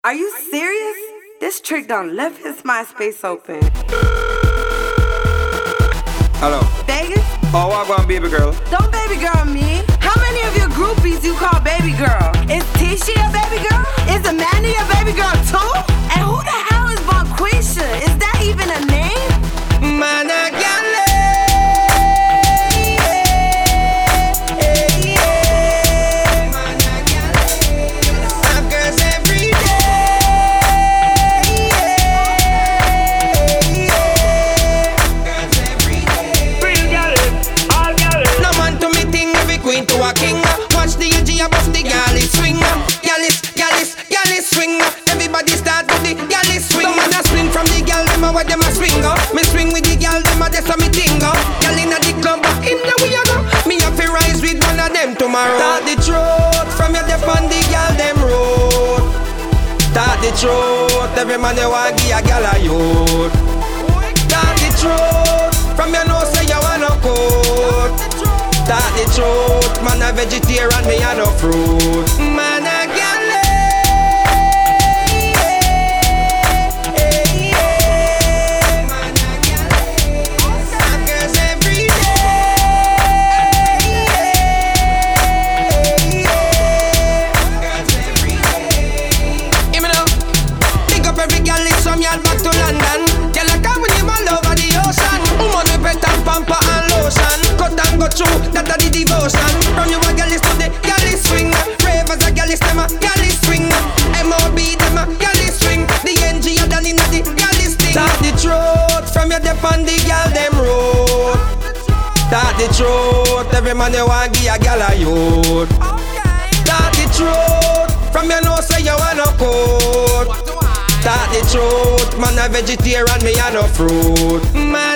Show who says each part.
Speaker 1: Are you serious? This trick done left his MySpace open.
Speaker 2: Hello.
Speaker 1: Vegas?
Speaker 2: Oh, I want baby girl.
Speaker 1: Don't baby girl me. How many of your groupies you call baby girl? Is Tisha a baby girl? Is Amanda a baby girl too? And who the hell is Bonquisha? Is that even a name?
Speaker 3: Man, I can't to a king. Watch the edge above the galley swing. Galley swing. Everybody start with the galley swing. Don't wanna swing from the gal them where them a swing. Me swing with the gal them that's how me ting. Gal inna the club, in the way I go. Me have to rise with one of them tomorrow. Start the truth from your dep on the gal them road. Start the truth. Every man you want give a gal a youth. Start the truth from your nose say you wanna coat. Start the truth, man a vegetarian, me a no fruit. Man a galley. Man a galley. Some girls every day. Girls every day. Hear me now. Pick up every gal in some yard back to London. Girl a come with him all over the ocean. Woman with pet and pamper and lotion. Cut and go through, that a the devotion. From you a galley to the galley swing. Ravers a galley stem a galley swing. M.O.B. them a galley swing. The NG a done inna the galley sting. Start the truth from your dep on the gal them road. Start the truth, every man you want give a gal a youth. Start the truth from your nose say you want no coat. Start the truth, man a vegetarian, me a no fruit. Man